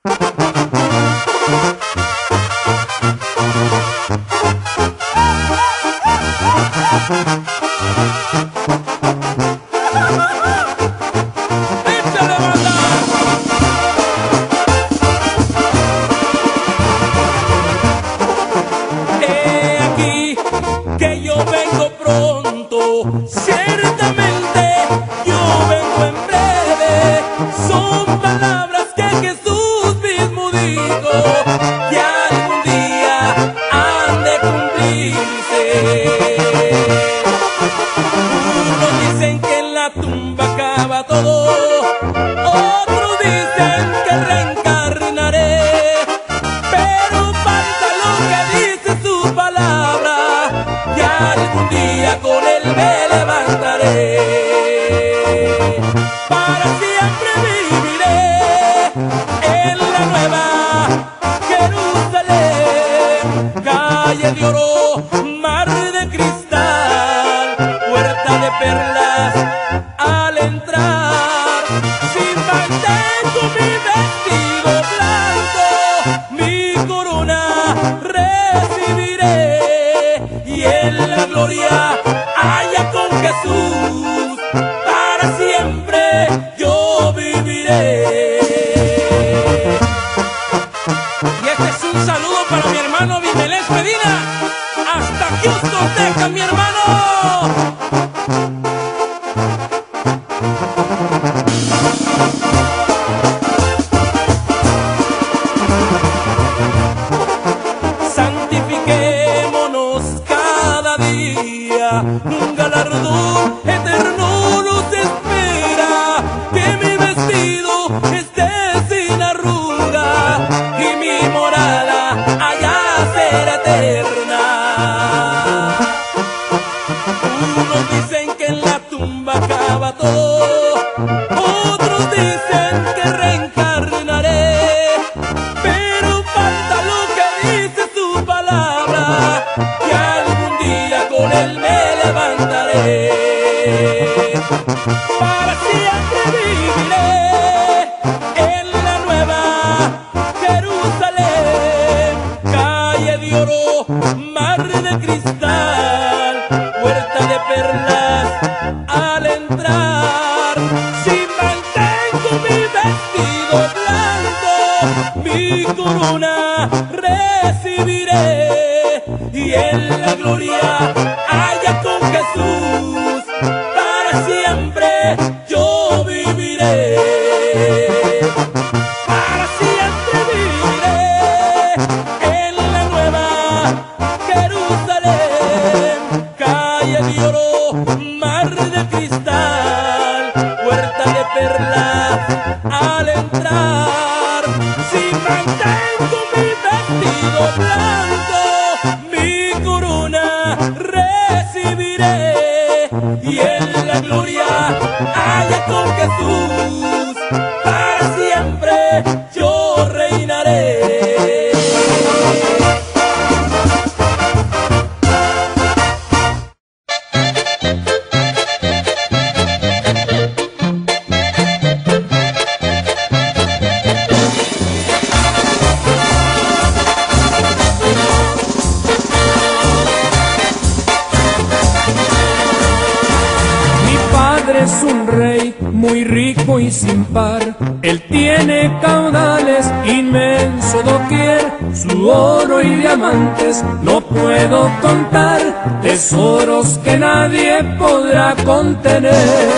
No puedo contar tesoros que nadie podrá contener.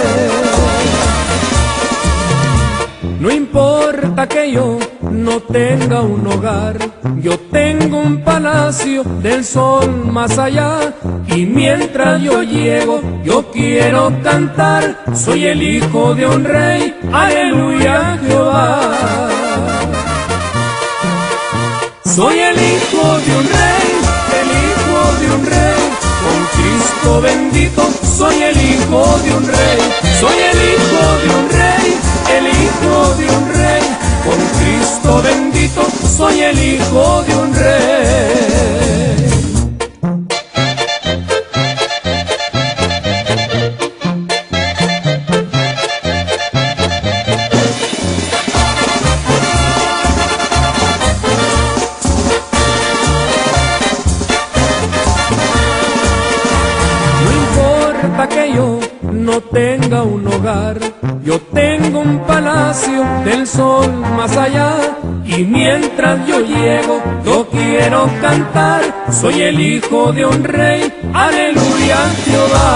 No importa que yo no tenga un hogar, yo tengo un palacio del sol más allá. Y mientras yo llego, yo quiero cantar, soy el hijo de un rey, aleluya Jehová. Soy el hijo de un rey, el hijo de un rey, con Cristo bendito, soy el hijo de un rey, soy el hijo de un rey, el hijo de un rey, con Cristo bendito, soy el hijo de un rey. Yo tengo un palacio del sol más allá, y mientras yo llego, yo quiero cantar. Soy el hijo de un rey, aleluya, Jehová.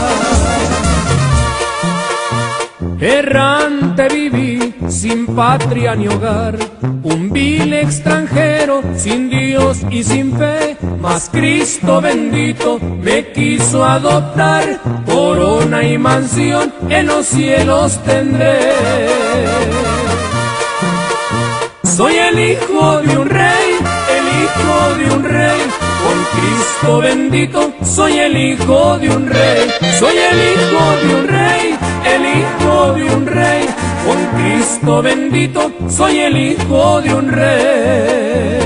Errante viví, sin patria ni hogar, un vil extranjero, sin Dios y sin fe, mas Cristo bendito me quiso adoptar, corona y mansión en los cielos tendré. Soy el hijo de un rey, el hijo de un rey, con Cristo bendito, soy el hijo de un rey, soy el hijo de un rey, el hijo de un rey, con Cristo bendito, soy el hijo de un rey.